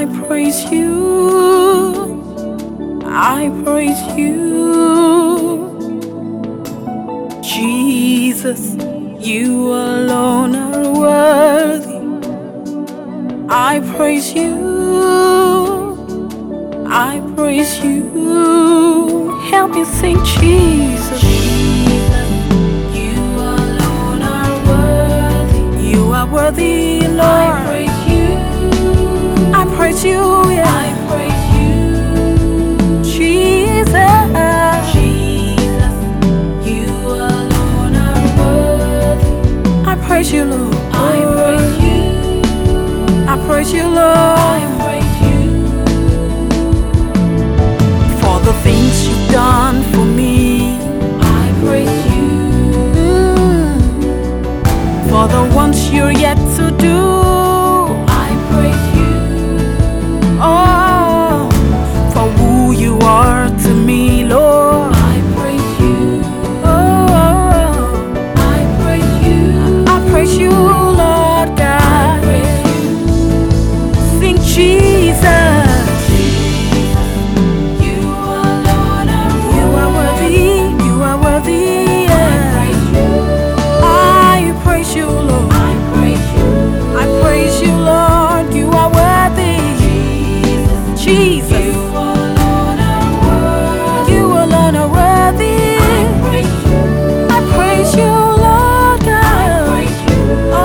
I praise you, I praise you, Jesus, you alone are worthy. I praise you, I praise you. Help me sing Jesus. Jesus, you alone are worthy. You are worthy, Lord. I praise you, I praise you, yeah. I praise you, Jesus. Jesus, you alone are worthy. I praise you, Lord. I praise you, I praise you, Lord. I praise you for the things you've done for me. I praise you for the ones you're yet to do. I praise you, oh, for who you are to me, Lord. I praise you, oh, I praise you, I praise you, Lord God. I praise you. Sing Jesus. You alone are worthy. You are worthy. You are worthy. Yeah. I praise you, Lord. I praise you. I praise you, Lord. You are worthy. Jesus. You alone are worthy. You alone are worthy. I praise you, Lord God. I praise you.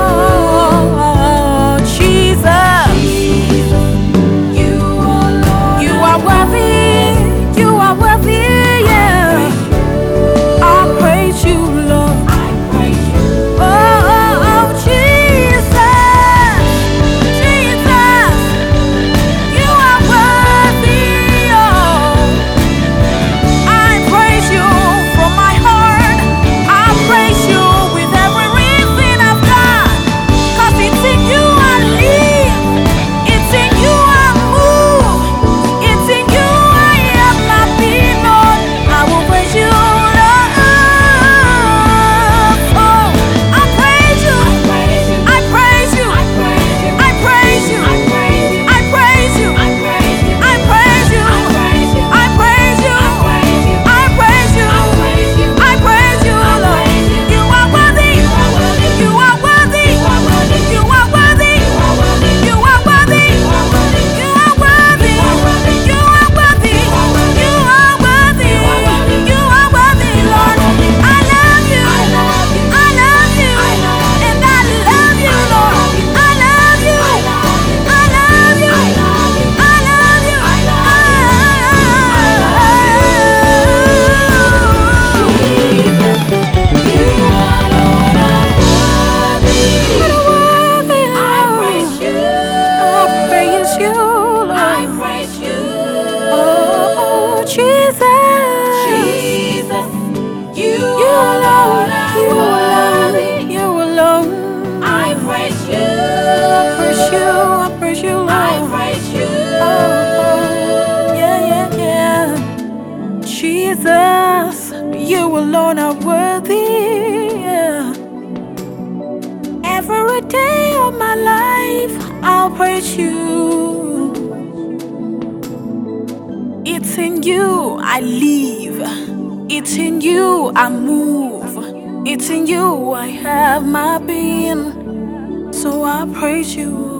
Oh, Jesus. You alone. You are worthy. You are worthy. Yeah. I praise you, Lord. I praise you. Oh, Jesus. Jesus. You are worthy. Oh, I praise you from my heart. I praise you with everything I've got. 'Cause it's in you I live. It's in you I move. It's in you I have my being, Lord. I will praise you, Lord. Oh, I praise you. I praise you. I praise you. I praise you. I praise you. I praise you. I praise you. I praise you. I praise you. I praise you, Lord. You are worthy. You are worthy. You are worthy. You are worthy. You are worthy. You are worthy. You are worthy. You are worthy. You are worthy, Lord. I love you. I love you. And I love you, Lord. I love you. I love you. I love you. You alone are worthy. I praise you. I praise you, Lord. I praise you. Oh, Jesus. Jesus, you alone are worthy. You alone. I praise you. I praise you. I praise you, Lord. I praise you. Oh, yeah, yeah, yeah. Jesus, you alone are worthy. Yeah. Every day of my life, I'll praise you. It's in you I live. It's in you I move. It's in you I have my being. So I praise you.